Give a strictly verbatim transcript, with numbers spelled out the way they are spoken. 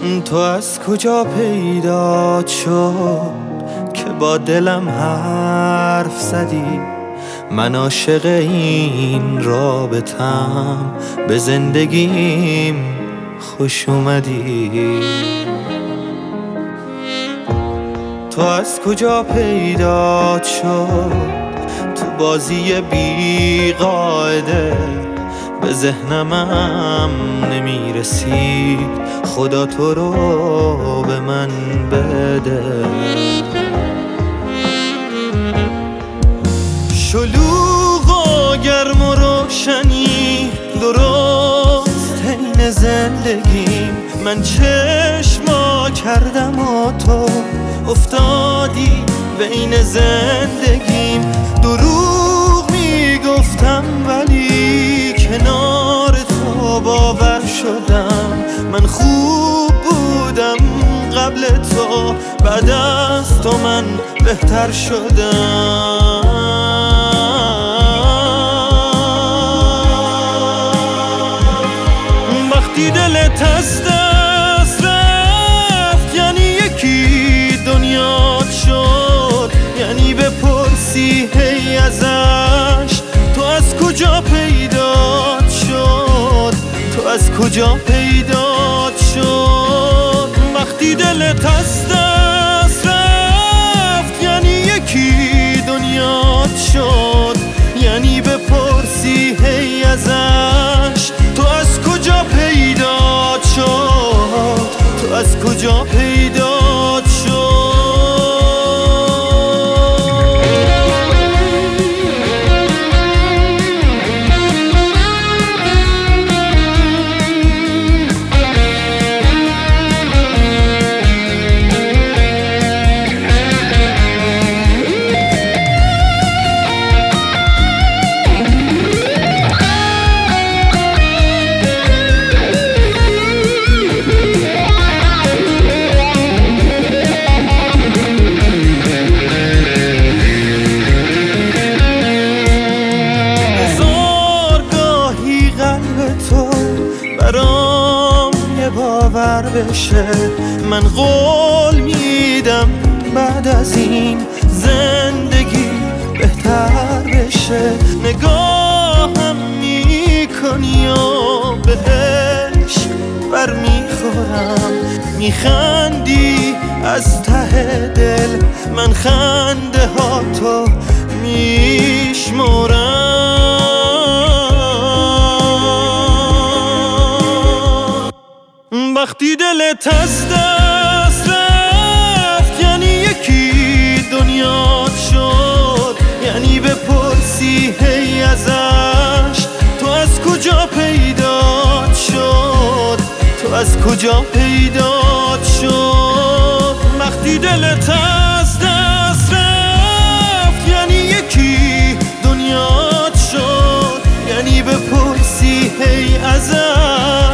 تو از کجا پیدا شد که با دلم حرف زدی؟ من عاشق این رابطم، به زندگیم خوش اومدی. تو از کجا پیدا شد تو بازی بی قاعده؟ به ذهنمم نمیرسی، خدا تو رو به من بده. شلوغ و گرم و روشنی درست حین زندگیم، من چشما کردم و تو افتادی بین زندگیم. دروغ میگفتم ولی کنار تو باور شدم. من خوب بودم قبل تو، بعد از تو من بهتر شدم. وقتی دلت از دست رفت یعنی یکی دنیات شد، یعنی بپرسی هی ازش تو از کجا پیدات شد، تو از کجا پیدات شد. وقتی دلت از دست رفت یعنی یکی دنیات شد، یعنی بپرسی هی ازش تو از کجا پیدات شد، تو از کجا پیدات شد. برام یه باور بشه، من قول میدم بعد از این زندگی بهتر بشه. نگاهم میکنی و به عشق بر میخورم، میخندی از ته دل، من خنده ها تو میشمرم. وقتی دلت از دست رفت یعنی یکی دنیات شد، یعنی بپرسی هی ازش تو از کجا پیدات شد، تو از کجا پیدات شد. وقتی دلت از دست رفت یعنی یکی دنیات شد، یعنی بپرسی هی ازش